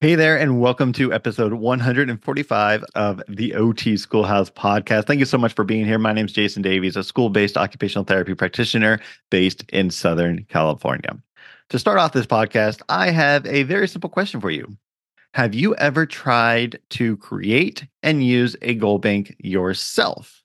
Hey there, and welcome to episode 145 of the OT Schoolhouse podcast. Thank you so much for being here. My name is Jason Davies, a school-based occupational therapy practitioner based in Southern California. To start off this podcast, I have a very simple question for you. Have you ever tried to create and use a goal bank yourself?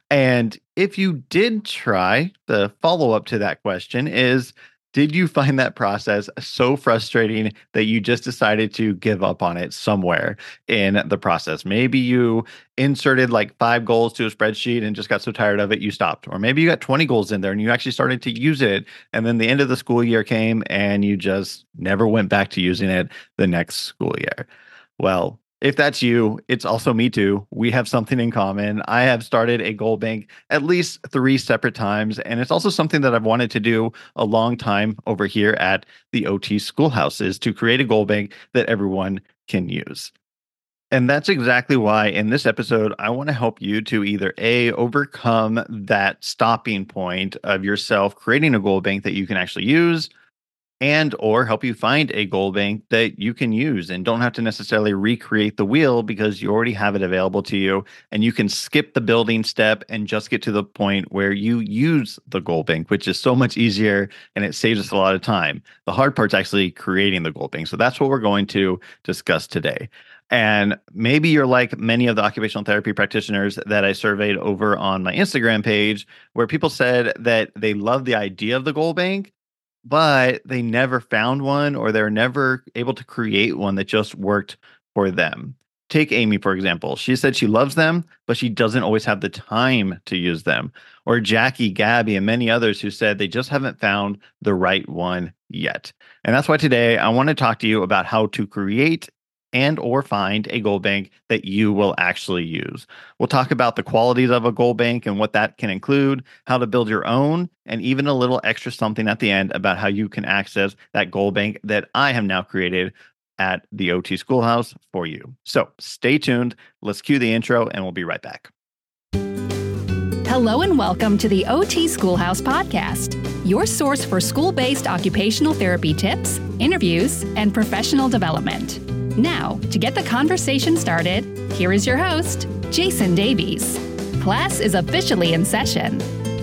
And if you did try, the follow up to that question is, did you find that process so frustrating that you just decided to give up on it somewhere in the process? Maybe you inserted like 5 goals to a spreadsheet and just got so tired of it, you stopped. Or maybe you got 20 goals in there and you actually started to use it. And then the end of the school year came and you just never went back to using it the next school year. Well, if that's you, it's also me too. We have something in common. I have started a goal bank at least 3 separate times, and it's also something that I've wanted to do a long time over here at the OT Schoolhouse is to create a goal bank that everyone can use. And that's exactly why in this episode, I want to help you to either A, overcome that stopping point of yourself creating a goal bank that you can actually use, and or help you find a goal bank that you can use and don't have to necessarily recreate the wheel because you already have it available to you, and you can skip the building step and just get to the point where you use the goal bank, which is so much easier and it saves us a lot of time. The hard part's actually creating the goal bank. So that's what we're going to discuss today. And maybe you're like many of the occupational therapy practitioners that I surveyed over on my Instagram page, where people said that they love the idea of the goal bank, but they never found one or they're never able to create one that just worked for them. Take Amy, for example. She said she loves them, but she doesn't always have the time to use them. Or Jackie, Gabby, and many others who said they just haven't found the right one yet. And that's why today I want to talk to you about how to create and or find a goal bank that you will actually use. We'll talk about the qualities of a goal bank and what that can include, how to build your own, and even a little extra something at the end about how you can access that goal bank that I have now created at the OT Schoolhouse for you. So stay tuned. Let's cue the intro and we'll be right back. Hello and welcome to the OT Schoolhouse podcast, your source for school-based occupational therapy tips, interviews, and professional development. Now, to get the conversation started, here is your host, Jason Davies. Class is officially in session.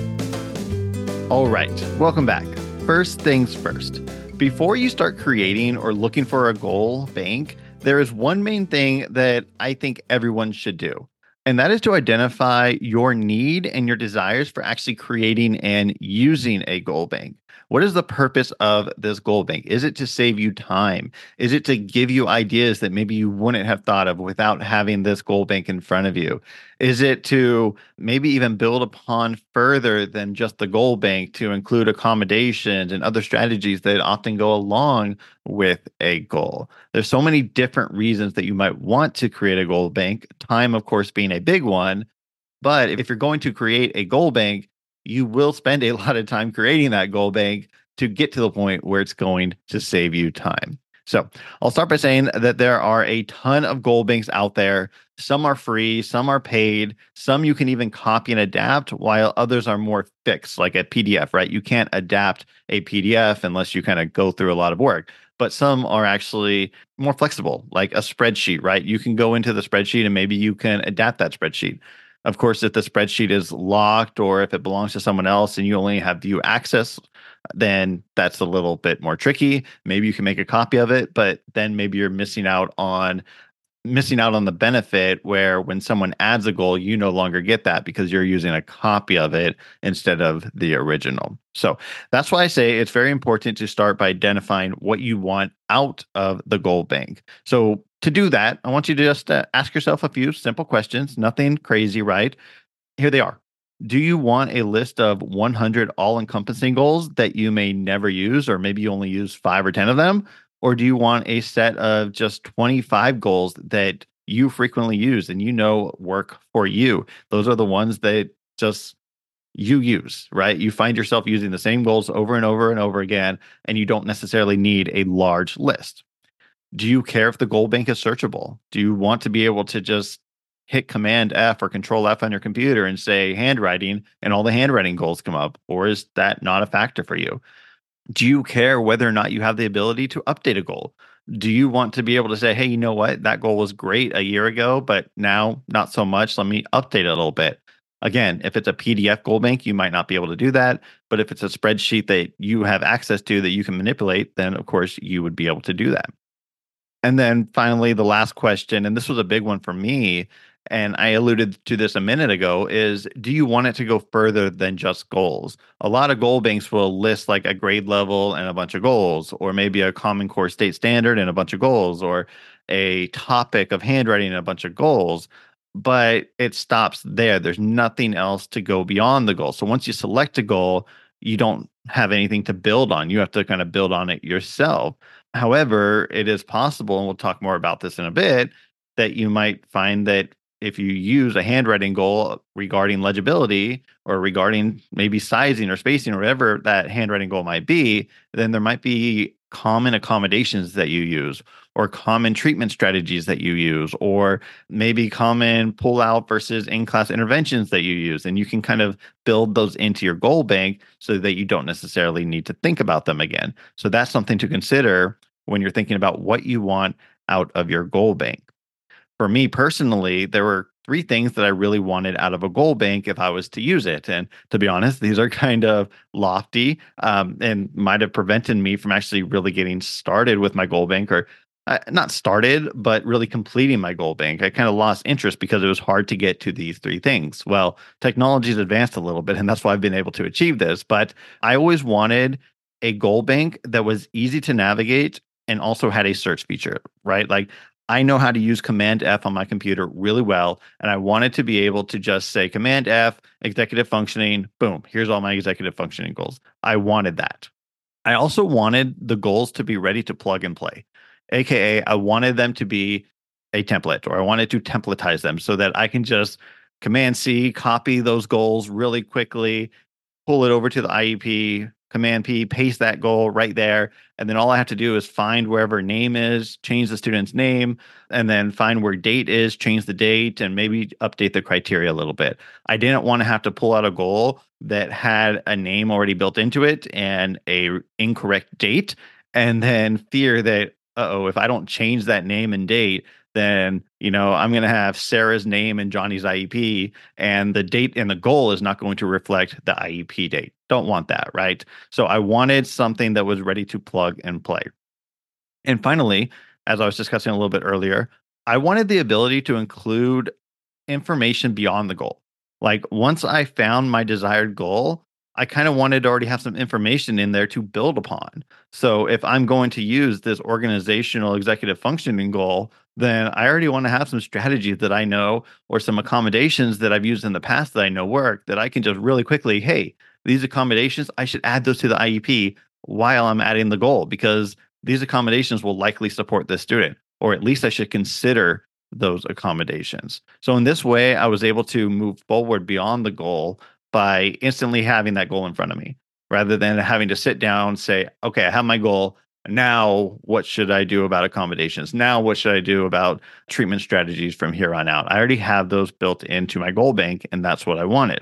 All right, welcome back. First things first. Before you start creating or looking for a goal bank, there is one main thing that I think everyone should do, and that is to identify your need and your desires for actually creating and using a goal bank. What is the purpose of this goal bank? Is it to save you time? Is it to give you ideas that maybe you wouldn't have thought of without having this goal bank in front of you? Is it to maybe even build upon further than just the goal bank to include accommodations and other strategies that often go along with a goal? There's so many different reasons that you might want to create a goal bank, time, of course, being a big one. But if you're going to create a goal bank, you will spend a lot of time creating that goal bank to get to the point where it's going to save you time. So I'll start by saying that there are a ton of goal banks out there. Some are free, some are paid, some you can even copy and adapt, while others are more fixed, like a PDF, right? You can't adapt a PDF unless you kind of go through a lot of work. But some are actually more flexible, like a spreadsheet, right? You can go into the spreadsheet and maybe you can adapt that spreadsheet. Of course, if the spreadsheet is locked or if it belongs to someone else and you only have view access, then that's a little bit more tricky. Maybe you can make a copy of it, but then maybe you're missing out on the benefit where when someone adds a goal, you no longer get that because you're using a copy of it instead of the original. So that's why I say it's very important to start by identifying what you want out of the goal bank. So to do that, I want you to just ask yourself a few simple questions, nothing crazy, right? Here they are. Do you want a list of 100 all-encompassing goals that you may never use, or maybe you only use 5 or 10 of them? Or do you want a set of just 25 goals that you frequently use and you know work for you? Those are the ones that just you use, right? You find yourself using the same goals over and over and over again, and you don't necessarily need a large list. Do you care if the goal bank is searchable? Do you want to be able to just hit Command F or Control F on your computer and say handwriting and all the handwriting goals come up? Or is that not a factor for you? Do you care whether or not you have the ability to update a goal? Do you want to be able to say, hey, you know what? That goal was great a year ago, but now not so much. Let me update it a little bit. Again, if it's a PDF goal bank, you might not be able to do that. But if it's a spreadsheet that you have access to that you can manipulate, then of course you would be able to do that. And then finally, the last question, and this was a big one for me, and I alluded to this a minute ago, is do you want it to go further than just goals? A lot of goal banks will list like a grade level and a bunch of goals, or maybe a Common Core state standard and a bunch of goals, or a topic of handwriting and a bunch of goals. But it stops there. There's nothing else to go beyond the goal. So once you select a goal, you don't have anything to build on. You have to kind of build on it yourself. However, it is possible, and we'll talk more about this in a bit, that you might find that if you use a handwriting goal regarding legibility or regarding maybe sizing or spacing or whatever that handwriting goal might be, then there might be common accommodations that you use or common treatment strategies that you use or maybe common pull out versus in-class interventions that you use. And you can kind of build those into your goal bank so that you don't necessarily need to think about them again. So that's something to consider when you're thinking about what you want out of your goal bank. For me personally, there were three things that I really wanted out of a goal bank if I was to use it. And to be honest, these are kind of lofty and might have prevented me from actually really getting started with my goal bank or not started, but really completing my goal bank. I kind of lost interest because it was hard to get to these three things. Well, technology's advanced a little bit, and that's why I've been able to achieve this. But I always wanted a goal bank that was easy to navigate and also had a search feature, right? Like I know how to use Command F on my computer really well, and I wanted to be able to just say Command F, executive functioning, boom, here's all my executive functioning goals. I wanted that. I also wanted the goals to be ready to plug and play, AKA, I wanted them to be a template or I wanted to templatize them so that I can just Command C, copy those goals really quickly, pull it over to the IEP, Command P, paste that goal right there. And then all I have to do is find wherever name is, change the student's name, and then find where date is, change the date, and maybe update the criteria a little bit. I didn't want to have to pull out a goal that had a name already built into it and a incorrect date, and then fear that, if I don't change that name and date, then I'm going to have Sarah's name in Johnny's IEP, and the date and the goal is not going to reflect the IEP date. Don't want that, right? So I wanted something that was ready to plug and play. And finally, as I was discussing a little bit earlier, I wanted the ability to include information beyond the goal. Like once I found my desired goal, I kind of wanted to already have some information in there to build upon. So if I'm going to use this organizational executive functioning goal, then I already want to have some strategies that I know or some accommodations that I've used in the past that I know work that I can just really quickly, hey, these accommodations, I should add those to the IEP while I'm adding the goal because these accommodations will likely support this student, or at least I should consider those accommodations. So in this way, I was able to move forward beyond the goal by instantly having that goal in front of me rather than having to sit down, say, okay, I have my goal. Now, what should I do about accommodations? Now, what should I do about treatment strategies from here on out? I already have those built into my goal bank, and that's what I wanted.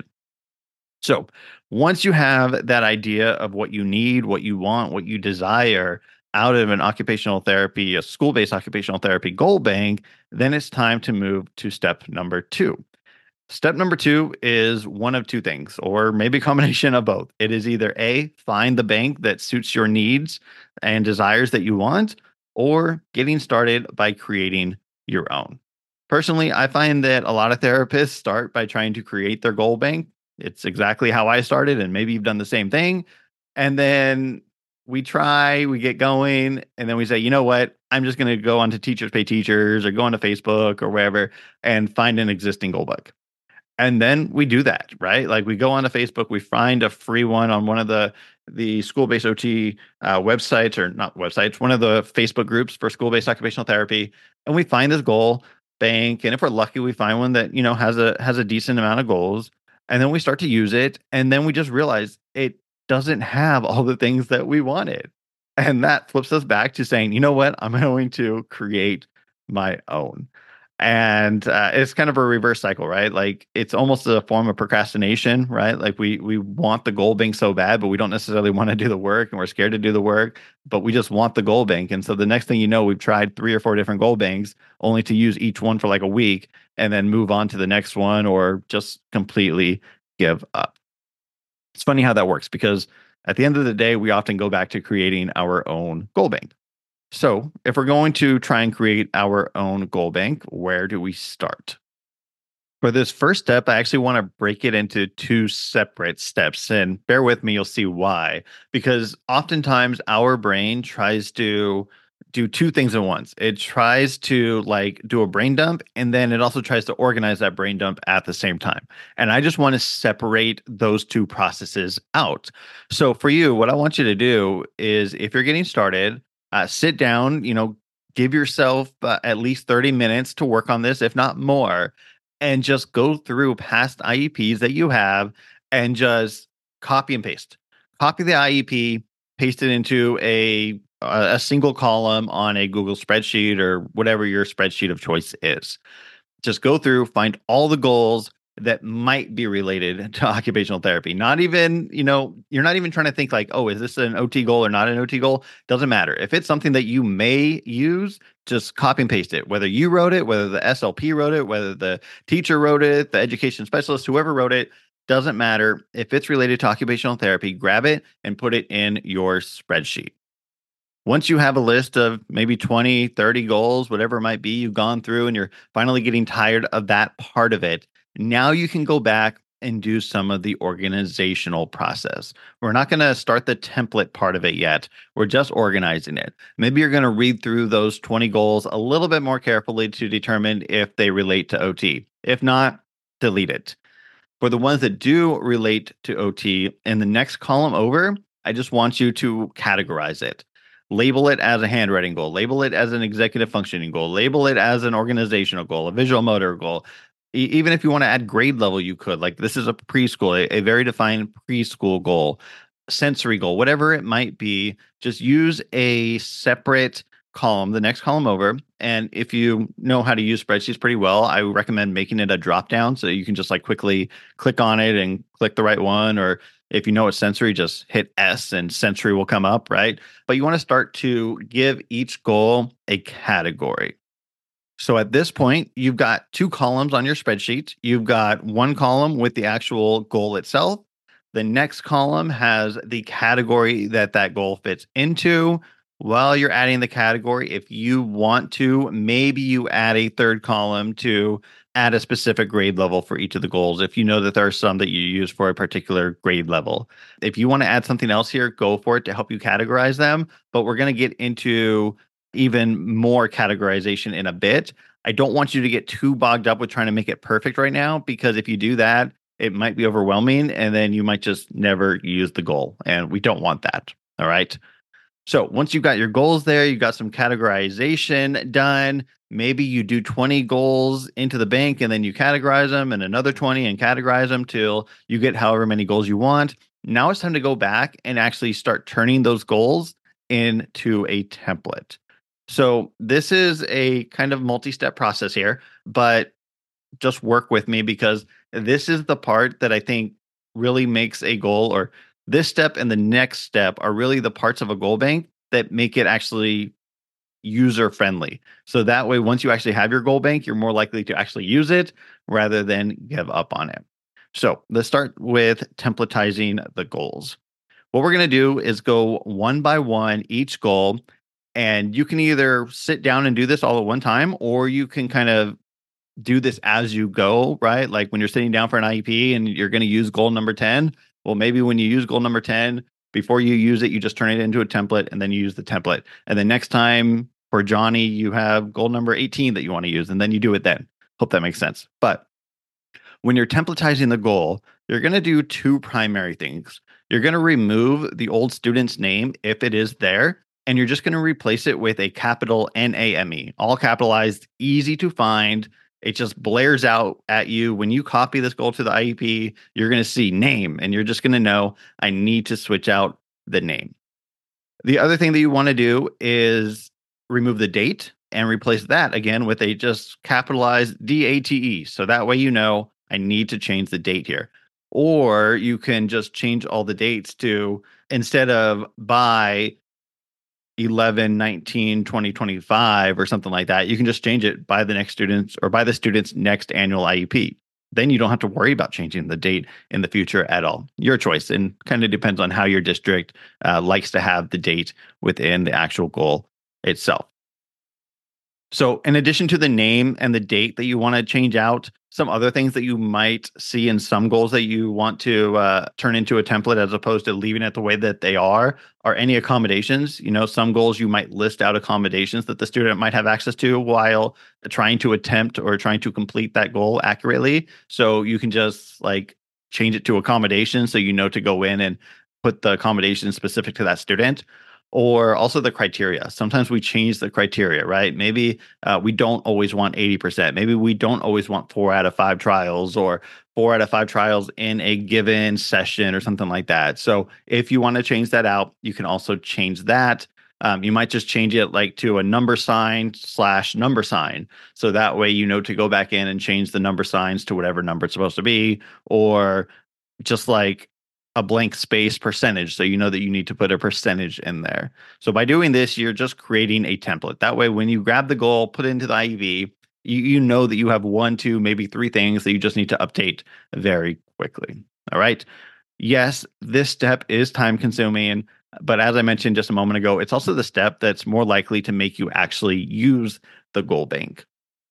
So once you have that idea of what you need, what you want, what you desire out of an occupational therapy, a school-based occupational therapy goal bank, then it's time to move to step number 2. Step number 2 is one of two things, or maybe a combination of both. It is either A, find the bank that suits your needs and desires that you want, or getting started by creating your own. Personally, I find that a lot of therapists start by trying to create their goal bank. It's exactly how I started, and maybe you've done the same thing. And then we get going, and then we say, you know what? I'm just going to go onto Teachers Pay Teachers or go onto Facebook or wherever and find an existing goal book. And then we do that, right? Like we go onto Facebook, we find a free one on one of the school-based OT websites, or not websites, one of the Facebook groups for school-based occupational therapy, and we find this goal bank. And if we're lucky, we find one that has a decent amount of goals, and then we start to use it, and then we just realize it doesn't have all the things that we wanted, and that flips us back to saying, you know what, I'm going to create my own. And it's kind of a reverse cycle, right? Like it's almost a form of procrastination, right? Like we want the goal bank so bad, but we don't necessarily want to do the work, and we're scared to do the work, but we just want the goal bank. And so the next thing you know, we've tried 3 or 4 different goal banks only to use each one for like a week and then move on to the next one or just completely give up. It's funny how that works because at the end of the day, we often go back to creating our own goal bank. So, if we're going to try and create our own goal bank, where do we start? For this first step, I actually want to break it into 2 separate steps. And bear with me, you'll see why. Because oftentimes our brain tries to do 2 things at once. It tries to like do a brain dump, and then it also tries to organize that brain dump at the same time. And I just want to separate those 2 processes out. So for you, what I want you to do is if you're getting started, sit down, give yourself at least 30 minutes to work on this, if not more, and just go through past IEPs that you have and just copy and paste. Copy the IEP, paste it into a single column on a Google spreadsheet or whatever your spreadsheet of choice is. Just go through, find all the goals that might be related to occupational therapy. Not even, you're not even trying to think like, oh, is this an OT goal or not an OT goal? Doesn't matter. If it's something that you may use, just copy and paste it. Whether you wrote it, whether the SLP wrote it, whether the teacher wrote it, the education specialist, whoever wrote it, doesn't matter. If it's related to occupational therapy, grab it and put it in your spreadsheet. Once you have a list of maybe 20, 30 goals, whatever it might be, you've gone through and you're finally getting tired of that part of it, now you can go back and do some of the organizational process. We're not going to start the template part of it yet. We're just organizing it. Maybe you're going to read through those 20 goals a little bit more carefully to determine if they relate to OT. If not, delete it. For the ones that do relate to OT, in the next column over, I just want you to categorize it. Label it as a handwriting goal, label it as an executive functioning goal, label it as an organizational goal, a visual motor goal. Even if you want to add grade level, you could. Like this is a preschool, a very defined preschool goal, sensory goal, whatever it might be. Just use a separate column, the next column over. And if you know how to use spreadsheets pretty well, I would recommend making it a drop down so you can just like quickly click on it and click the right one. Or if you know it's sensory, just hit S and sensory will come up, right? But you want to start to give each goal a category. So at this point, you've got 2 columns on your spreadsheet. You've got 1 column with the actual goal itself. The next column has the category that goal fits into. While you're adding the category, if you want to, maybe you add a 3rd column to add a specific grade level for each of the goals. If you know that there are some that you use for a particular grade level. If you want to add something else here, go for it to help you categorize them. But we're going to get into even more categorization in a bit. I don't want you to get too bogged up with trying to make it perfect right now, because if you do that, it might be overwhelming and then you might just never use the goal. And we don't want that. All right. So once you've got your goals there, you got some categorization done. Maybe you do 20 goals into the bank and then you categorize them and another 20 and categorize them till you get however many goals you want. Now it's time to go back and actually start turning those goals into a template. So this is a kind of multi-step process here, but just work with me because this is the part that I think really makes a goal, or this step and the next step are really the parts of a goal bank that make it actually user friendly. So that way, once you actually have your goal bank, you're more likely to actually use it rather than give up on it. So let's start with templatizing the goals. What we're going to do is go one by one each goal. And you can either sit down and do this all at one time, or you can kind of do this as you go, right? Like when you're sitting down for an IEP and you're going to use goal number 10. Well, maybe when you use goal number 10, before you use it, you just turn it into a template and then you use the template. And then next time for Johnny, you have goal number 18 that you want to use, and then you do it then. Hope that makes sense. But when you're templatizing the goal, you're going to do 2 primary things. You're going to remove the old student's name if it is there, and you're just going to replace it with a capital NAME, all capitalized, easy to find. It just blares out at you. When you copy this goal to the IEP, you're going to see name, and you're just going to know, I need to switch out the name. The other thing that you want to do is remove the date and replace that again with a just capitalized DATE. So that way, I need to change the date here. Or you can just change all the dates to, instead of by 11/19/2025 or something like that, you can just change it by the next student's or by the student's next annual IEP. Then you don't have to worry about changing the date in the future at all. Your choice, and kind of depends on how your district likes to have the date within the actual goal itself. So, in addition to the name and the date that you want to change out, some other things that you might see in some goals that you want to turn into a template as opposed to leaving it the way that they are any accommodations. Some goals you might list out accommodations that the student might have access to while trying to attempt or trying to complete that goal accurately. So you can just change it to accommodations so to go in and put the accommodation specific to that student. Or also the criteria. Sometimes we change the criteria, right? Maybe we don't always want 80%. Maybe we don't always want 4 out of 5 trials or 4 out of 5 trials in a given session or something like that. So if you want to change that out, you can also change that. You might just change it to a number sign / number sign. So that way, to go back in and change the number signs to whatever number it's supposed to be, or just a blank space percentage. So that you need to put a percentage in there. So by doing this, you're just creating a template. That way, when you grab the goal, put it into the IEV, you know that you have 1, 2, maybe 3 things that you just need to update very quickly. All right. Yes, this step is time consuming, but as I mentioned just a moment ago, it's also the step that's more likely to make you actually use the goal bank.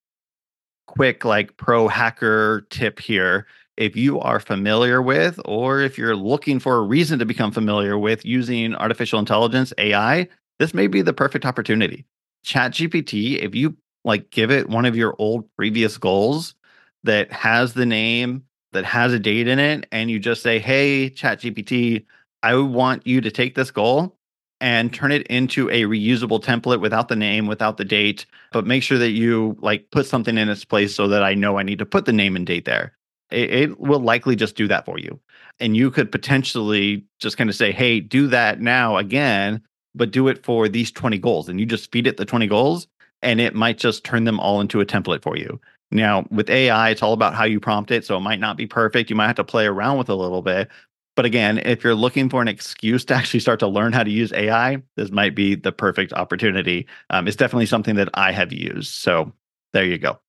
Quick, pro hacker tip here. If you are familiar with, or if you're looking for a reason to become familiar with using artificial intelligence, AI, this may be the perfect opportunity. ChatGPT, if you give it one of your old previous goals that has the name, that has a date in it, and you just say, hey, ChatGPT, I want you to take this goal and turn it into a reusable template without the name, without the date, but make sure that you put something in its place so that I know I need to put the name and date there. It will likely just do that for you. And you could potentially just kind of say, hey, do that now again, but do it for these 20 goals. And you just feed it the 20 goals, and it might just turn them all into a template for you. Now, with AI, it's all about how you prompt it. So it might not be perfect. You might have to play around with it a little bit. But again, if you're looking for an excuse to actually start to learn how to use AI, this might be the perfect opportunity. It's definitely something that I have used. So there you go.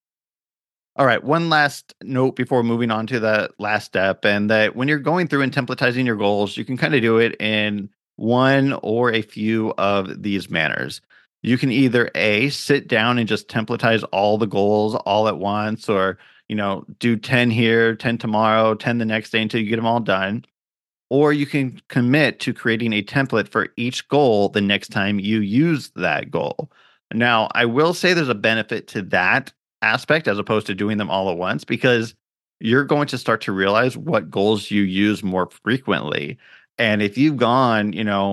All right, one last note before moving on to the last step, and that when you're going through and templatizing your goals, you can kind of do it in one or a few of these manners. You can either sit down and just templatize all the goals all at once, or do 10 here, 10 tomorrow, 10 the next day until you get them all done. Or you can commit to creating a template for each goal the next time you use that goal. Now, I will say there's a benefit to that aspect as opposed to doing them all at once, because you're going to start to realize what goals you use more frequently. And if you've gone,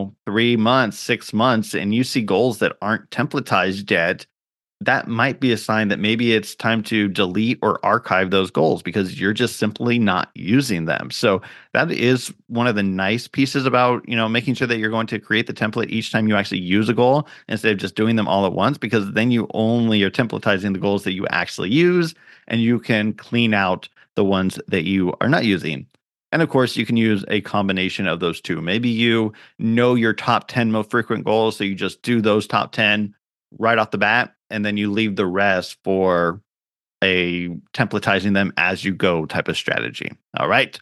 3 months, 6 months, and you see goals that aren't templatized yet, that might be a sign that maybe it's time to delete or archive those goals because you're just simply not using them. So that is one of the nice pieces about, making sure that you're going to create the template each time you actually use a goal instead of just doing them all at once, because then you only are templatizing the goals that you actually use, and you can clean out the ones that you are not using. And of course, you can use a combination of those two. Maybe you know your top 10 most frequent goals, so you just do those top 10 right off the bat, and then you leave the rest for a templatizing them as you go type of strategy. All right.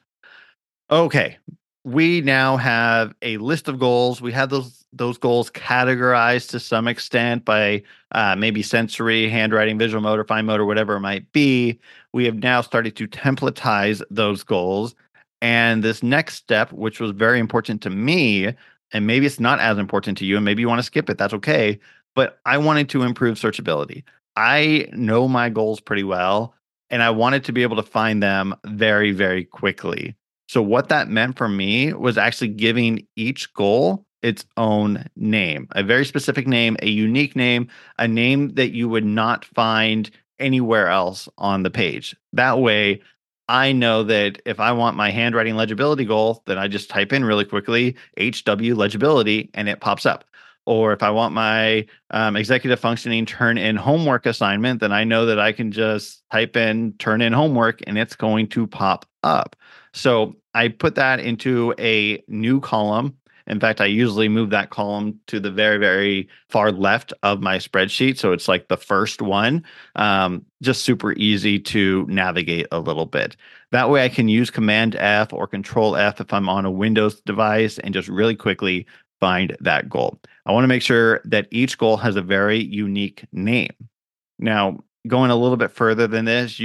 Okay. We now have a list of goals. We have those goals categorized to some extent by maybe sensory, handwriting, visual motor, fine motor, whatever it might be. We have now started to templatize those goals. And this next step, which was very important to me, and maybe it's not as important to you, and maybe you want to skip it, that's okay. But I wanted to improve searchability. I know my goals pretty well, and I wanted to be able to find them very, very quickly. So what that meant for me was actually giving each goal its own name, a very specific name, a unique name, a name that you would not find anywhere else on the page. That way, I know that if I want my handwriting legibility goal, then I just type in really quickly HW legibility and it pops up. Or if I want my executive functioning turn in homework assignment, then I know that I can just type in turn in homework and it's going to pop up. So I put that into a new column. In fact, I usually move that column to the very, very far left of my spreadsheet. So it's like the first one, just super easy to navigate a little bit. That way I can use Command F or Control F if I'm on a Windows device and just really quickly find that goal. I want to make sure that each goal has a very unique name. Now, going a little bit further than this,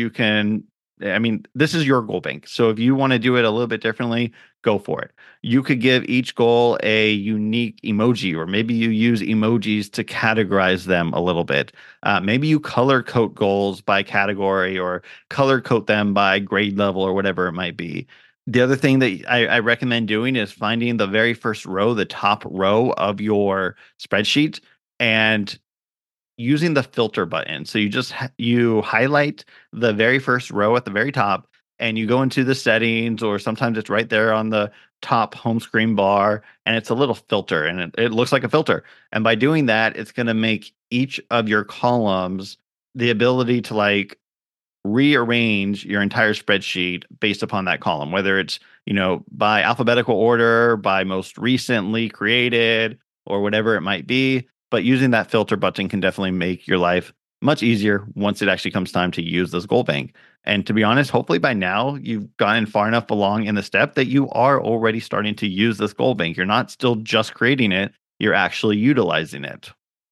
this is your goal bank. So if you want to do it a little bit differently, go for it. You could give each goal a unique emoji, or maybe you use emojis to categorize them a little bit. Maybe you color code goals by category or color code them by grade level or whatever it might be. The other thing that I recommend doing is finding the very first row, the top row of your spreadsheet, and using the filter button. So you highlight the very first row at the very top, and you go into the settings, or sometimes it's right there on the top home screen bar, and it's a little filter, and it looks like a filter. And by doing that, it's going to make each of your columns the ability to rearrange your entire spreadsheet based upon that column, whether it's, by alphabetical order, by most recently created, or whatever it might be. But using that filter button can definitely make your life much easier once it actually comes time to use this goal bank. And to be honest, hopefully by now you've gotten far enough along in the step that you are already starting to use this goal bank. You're not still just creating it, you're actually utilizing it.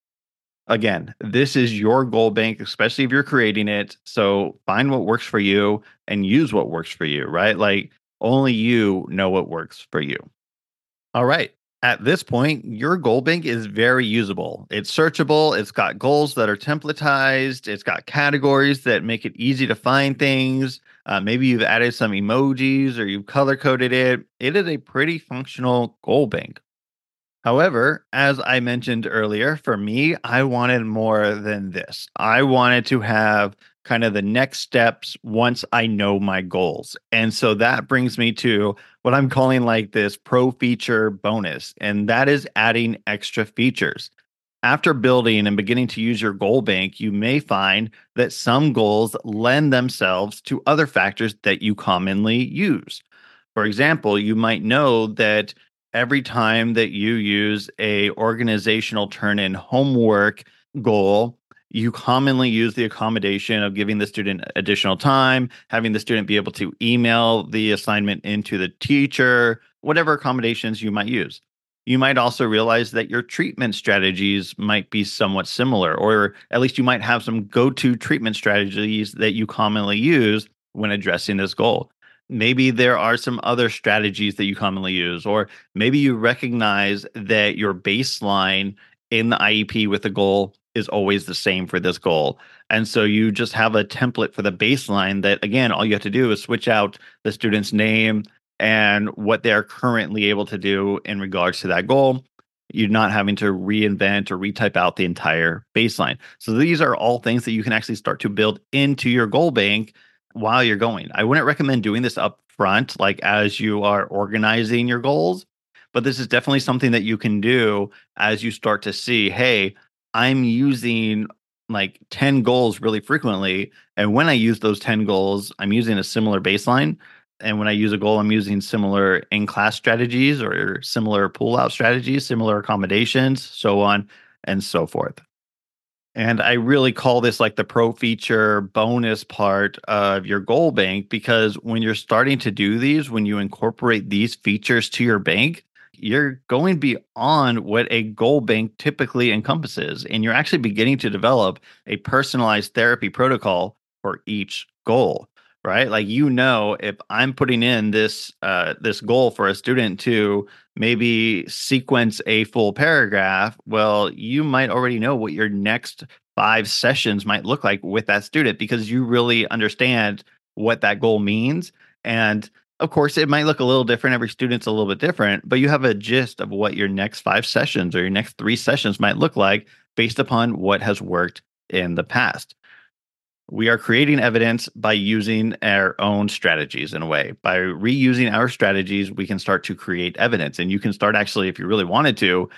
Again, this is your goal bank, especially if you're creating it. So find what works for you and use what works for you, right? Like only you know what works for you. All right. At this point, your goal bank is very usable. It's searchable. It's got goals that are templatized. It's got categories that make it easy to find things. Maybe you've added some emojis or you've color coded it. It is a pretty functional goal bank. However, as I mentioned earlier, for me, I wanted more than this. I wanted to have kind of the next steps once I know my goals. And so that brings me to what I'm calling like this pro feature bonus, and that is adding extra features. After building and beginning to use your goal bank, you may find that some goals lend themselves to other factors that you commonly use. For example, you might know that every time that you use a organizational turn-in homework goal, you commonly use the accommodation of giving the student additional time, having the student be able to email the assignment into the teacher, whatever accommodations you might use. You might also realize that your treatment strategies might be somewhat similar, or at least you might have some go-to treatment strategies that you commonly use when addressing this goal. Maybe there are some other strategies that you commonly use, or maybe you recognize that your baseline in the IEP with the goal is always the same for this goal. And so you just have a template for the baseline that, again, all you have to do is switch out the student's name and what they're currently able to do in regards to that goal. You're not having to reinvent or retype out the entire baseline. So these are all things that you can actually start to build into your goal bank while you're going. I wouldn't recommend doing this up front, like as you are organizing your goals, but this is definitely something that you can do as you start to see, hey, I'm using like 10 goals really frequently. And when I use those 10 goals, I'm using a similar baseline. And when I use a goal, I'm using similar in-class strategies or similar pull-out strategies, similar accommodations, so on and so forth. And I really call this like the pro feature bonus part of your goal bank, because when you're starting to do these, when you incorporate these features to your bank, you're going beyond what a goal bank typically encompasses. And you're actually beginning to develop a personalized therapy protocol for each goal, right? Like, if I'm putting in this goal for a student to maybe sequence a full paragraph, well, you might already know what your next 5 sessions might look like with that student, because you really understand what that goal means. And of course, it might look a little different. Every student's a little bit different, but you have a gist of what your next 5 sessions or your next 3 sessions might look like based upon what has worked in the past. We are creating evidence by using our own strategies in a way. By reusing our strategies, we can start to create evidence. And you can start, actually, if you really wanted to,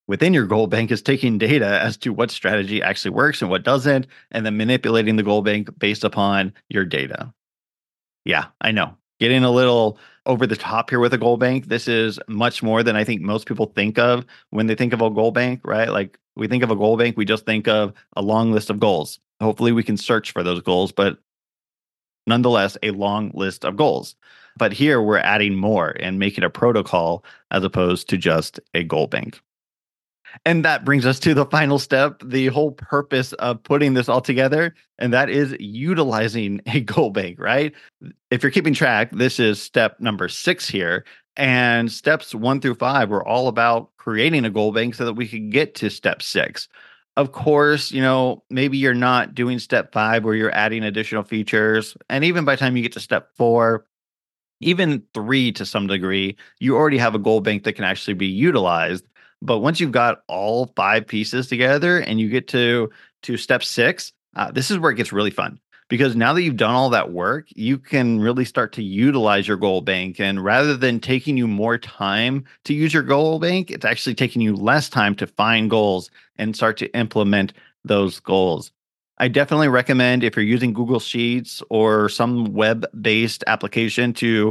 within your goal bank is taking data as to what strategy actually works and what doesn't, and then manipulating the goal bank based upon your data. Yeah, I know. Getting a little over the top here with a goal bank. This is much more than I think most people think of when they think of a goal bank, right? Like we think of a goal bank, we just think of a long list of goals. Hopefully, we can search for those goals, but nonetheless, a long list of goals. But here we're adding more and making a protocol as opposed to just a goal bank. And that brings us to the final step, the whole purpose of putting this all together, and that is utilizing a goal bank, right? If you're keeping track, this is step number 6 here. And steps 1 through 5 were all about creating a goal bank so that we could get to step 6. Of course, maybe you're not doing step 5 where you're adding additional features. And even by the time you get to step 4, even 3 to some degree, you already have a goal bank that can actually be utilized. But once you've got all 5 pieces together and you get to step 6, this is where it gets really fun. Because now that you've done all that work, you can really start to utilize your goal bank. And rather than taking you more time to use your goal bank, it's actually taking you less time to find goals and start to implement those goals. I definitely recommend, if you're using Google Sheets or some web-based application to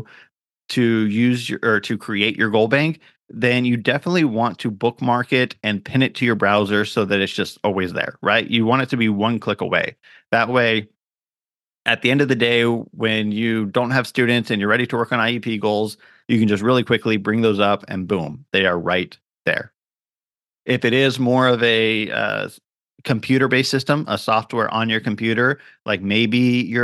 use or to create your goal bank, then you definitely want to bookmark it and pin it to your browser so that it's just always there, right? You want it to be one click away. That way, at the end of the day, when you don't have students and you're ready to work on IEP goals, you can just really quickly bring those up and boom, they are right there. If it is more of a computer-based system, a software on your computer, like maybe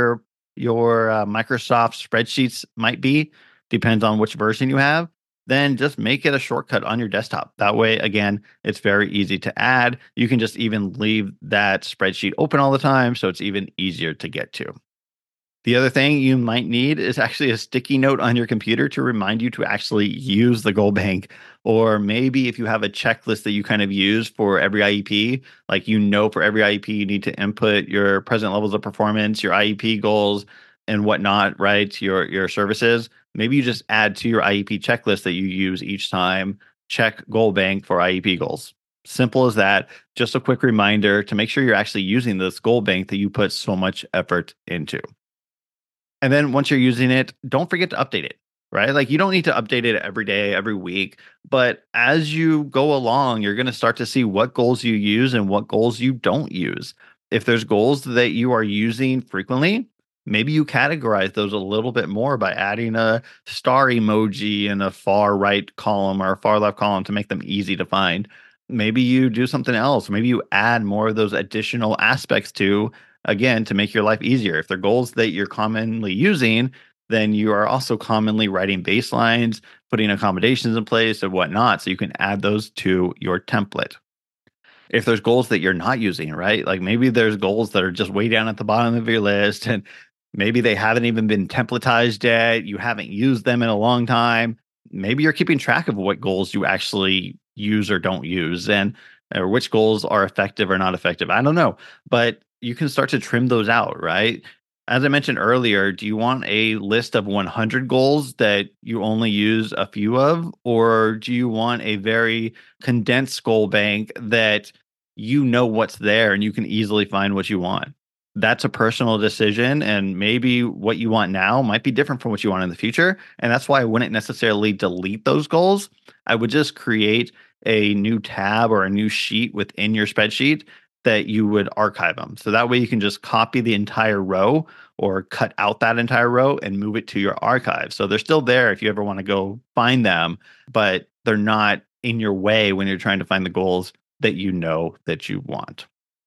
your Microsoft spreadsheets might be, depends on which version you have, then just make it a shortcut on your desktop. That way, again, it's very easy to add. You can just even leave that spreadsheet open all the time, so it's even easier to get to. The other thing you might need is actually a sticky note on your computer to remind you to actually use the goal bank. Or maybe if you have a checklist that you kind of use for every IEP, like for every IEP, you need to input your present levels of performance, your IEP goals, and whatnot, right? Your services. Maybe you just add to your IEP checklist that you use each time, check goal bank for IEP goals. Simple as that. Just a quick reminder to make sure you're actually using this goal bank that you put so much effort into. And then once you're using it, don't forget to update it, right? Like you don't need to update it every day, every week, but as you go along, you're going to start to see what goals you use and what goals you don't use. If there's goals that you are using frequently, maybe you categorize those a little bit more by adding a star emoji in a far right column or a far left column to make them easy to find. Maybe you do something else. Maybe you add more of those additional aspects again, to make your life easier. If they're goals that you're commonly using, then you are also commonly writing baselines, putting accommodations in place and whatnot, so you can add those to your template. If there's goals that you're not using, right? Like maybe there's goals that are just way down at the bottom of your list and maybe they haven't even been templatized yet. You haven't used them in a long time. Maybe you're keeping track of what goals you actually use or don't use or which goals are effective or not effective. I don't know, but you can start to trim those out, right? As I mentioned earlier, do you want a list of 100 goals that you only use a few of? Or do you want a very condensed goal bank that you know what's there and you can easily find what you want? That's a personal decision. And maybe what you want now might be different from what you want in the future. And that's why I wouldn't necessarily delete those goals. I would just create a new tab or a new sheet within your spreadsheet that you would archive them. So that way you can just copy the entire row or cut out that entire row and move it to your archive. So they're still there if you ever want to go find them, but they're not in your way when you're trying to find the goals that you know that you want.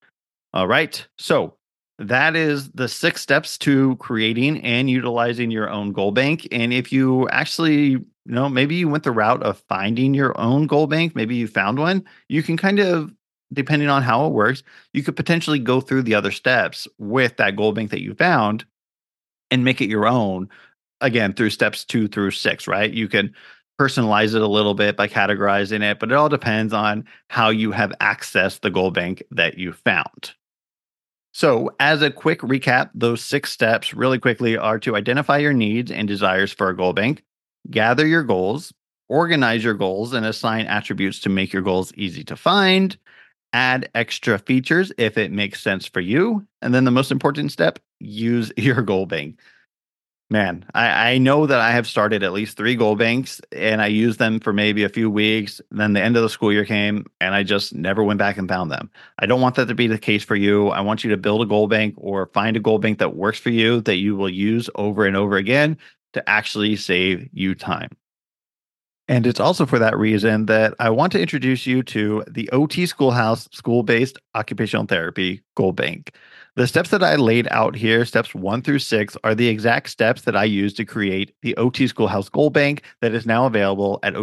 All right. So that is the 6 steps to creating and utilizing your own goal bank. And if you actually, maybe you went the route of finding your own goal bank, maybe you found one, you can kind of, depending on how it works, you could potentially go through the other steps with that goal bank that you found and make it your own, again, through steps 2 through 6, right? You can personalize it a little bit by categorizing it, but it all depends on how you have accessed the goal bank that you found. So, as a quick recap, those 6 steps really quickly are to identify your needs and desires for a goal bank, gather your goals, organize your goals and assign attributes to make your goals easy to find, add extra features if it makes sense for you. And then the most important step, use your goal bank. Man, I know that I have started at least 3 goal banks and I used them for maybe a few weeks. Then the end of the school year came and I just never went back and found them. I don't want that to be the case for you. I want you to build a goal bank or find a goal bank that works for you that you will use over and over again to actually save you time. And it's also for that reason that I want to introduce you to the OT Schoolhouse School Based Occupational Therapy Goal Bank. The steps that I laid out here, steps 1 through 6, are the exact steps that I used to create the OT Schoolhouse Goal Bank that is now available at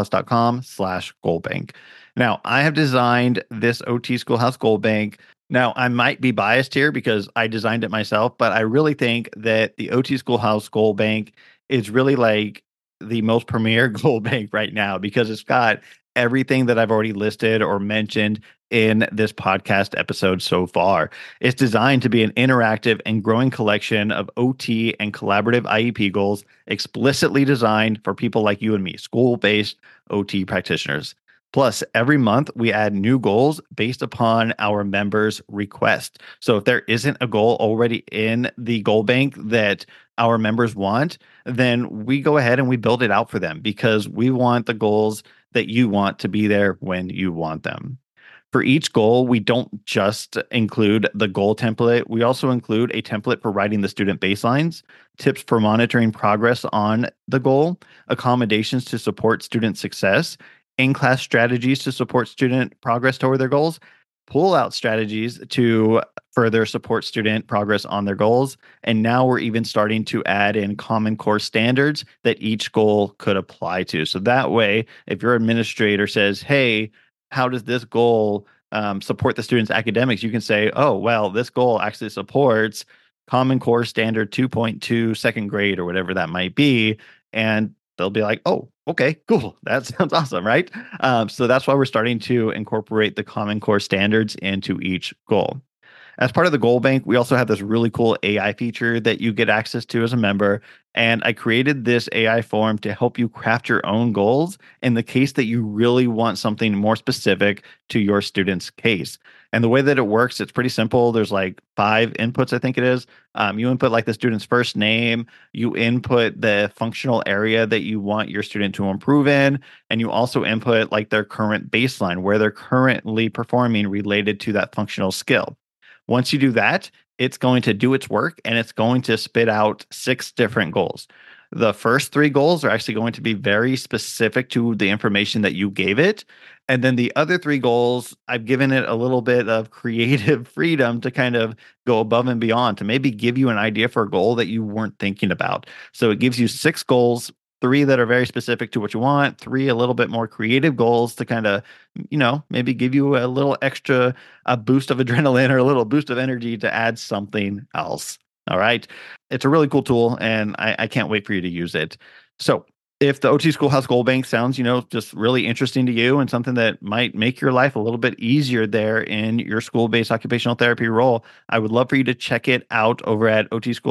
otschoolhouse.com/goalbank. Now, I have designed this OT Schoolhouse Goal Bank. Now, I might be biased here because I designed it myself, but I really think that the OT Schoolhouse Goal Bank is really like the most premier goal bank right now because it's got everything that I've already listed or mentioned in this podcast episode so far. It's designed to be an interactive and growing collection of OT and collaborative IEP goals explicitly designed for people like you and me, school-based OT practitioners. Plus, every month we add new goals based upon our members' request. So if there isn't a goal already in the goal bank that our members want, then we go ahead and we build it out for them because we want the goals that you want to be there when you want them. For each goal, we don't just include the goal template. We also include a template for writing the student baselines, tips for monitoring progress on the goal, accommodations to support student success, in-class strategies to support student progress toward their goals, pull-out strategies to further support student progress on their goals. And now we're even starting to add in Common Core standards that each goal could apply to. So that way, if your administrator says, hey, how does this goal support the student's academics? You can say, oh, well, this goal actually supports Common Core Standard 2.2 second grade or whatever that might be. And they'll be like, oh, okay, cool. That sounds awesome, right? So that's why we're starting to incorporate the Common Core standards into each goal. As part of the goal bank, we also have this really cool AI feature that you get access to as a member. And I created this AI form to help you craft your own goals in the case that you really want something more specific to your student's case. And the way that it works, it's pretty simple. There's like 5 inputs, I think it is. You input like the student's first name, you input the functional area that you want your student to improve in, and you also input like their current baseline, where they're currently performing related to that functional skill. Once you do that, it's going to do its work and it's going to spit out 6 different goals. The first 3 goals are actually going to be very specific to the information that you gave it. And then the other 3 goals, I've given it a little bit of creative freedom to kind of go above and beyond to maybe give you an idea for a goal that you weren't thinking about. So it gives you 6 goals, 3 that are very specific to what you want, 3 a little bit more creative goals to kind of, maybe give you a little extra a boost of adrenaline or a little boost of energy to add something else. All right. It's a really cool tool and I can't wait for you to use it. So if the OT Schoolhouse Goal Bank sounds, just really interesting to you and something that might make your life a little bit easier there in your school-based occupational therapy role, I would love for you to check it out over at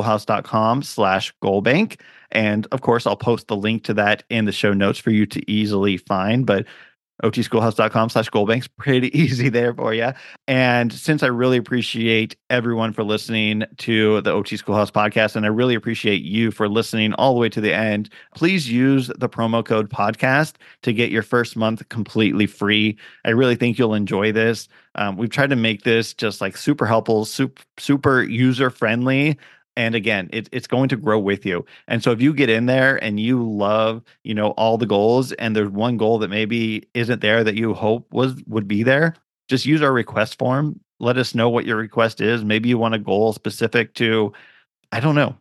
otschoolhouse.com/goalbank. And of course, I'll post the link to that in the show notes for you to easily find. But otschoolhouse.com/goalbank's pretty easy there for you. And since I really appreciate everyone for listening to the OT Schoolhouse podcast, and I really appreciate you for listening all the way to the end, please use the promo code podcast to get your first month completely free. I really think you'll enjoy this. We've tried to make this just like super helpful, super user friendly. And again, it's going to grow with you. And so if you get in there and you love, all the goals and there's one goal that maybe isn't there that you hope would be there, just use our request form. Let us know what your request is. Maybe you want a goal specific to, I don't know,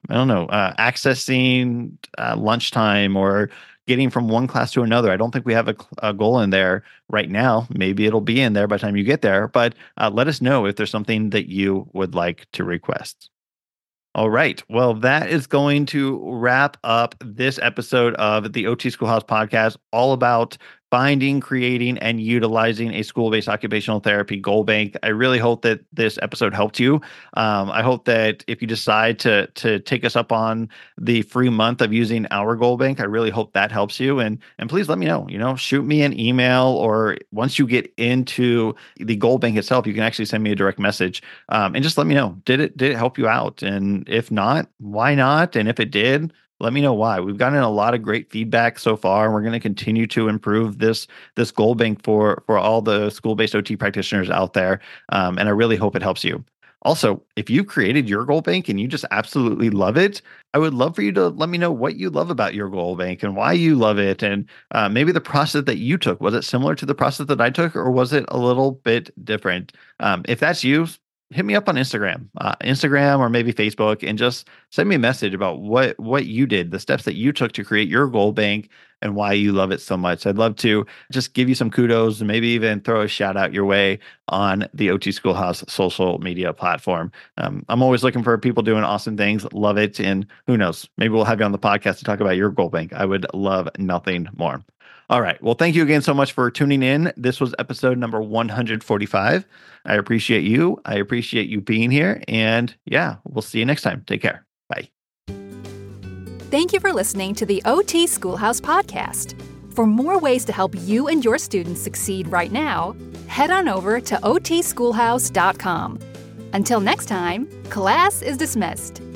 accessing lunchtime or getting from one class to another. I don't think we have a goal in there right now. Maybe it'll be in there by the time you get there, but let us know if there's something that you would like to request. All right. Well, that is going to wrap up this episode of the OT Schoolhouse podcast, all about finding, creating, and utilizing a school-based occupational therapy goal bank. I really hope that this episode helped you. I hope that if you decide to take us up on the free month of using our goal bank, I really hope that helps you. And please let me know. Shoot me an email, or once you get into the goal bank itself, you can actually send me a direct message and just let me know. Did it help you out? And if not, why not? And if it did, let me know why. We've gotten a lot of great feedback so far. We're going to continue to improve this goal bank for all the school-based OT practitioners out there. And I really hope it helps you. Also, if you created your goal bank and you just absolutely love it, I would love for you to let me know what you love about your goal bank and why you love it. And maybe the process that you took, was it similar to the process that I took, or was it a little bit different? If that's you, hit me up on Instagram or maybe Facebook, and just send me a message about what you did, the steps that you took to create your goal bank, and why you love it so much. I'd love to just give you some kudos and maybe even throw a shout out your way on the OT Schoolhouse social media platform. I'm always looking for people doing awesome things. Love it. And who knows, maybe we'll have you on the podcast to talk about your goal bank. I would love nothing more. All right. Well, thank you again so much for tuning in. This was episode number 145. I appreciate you. I appreciate you being here. And yeah, we'll see you next time. Take care. Bye. Thank you for listening to the OT Schoolhouse podcast. For more ways to help you and your students succeed right now, head on over to otschoolhouse.com. Until next time, class is dismissed.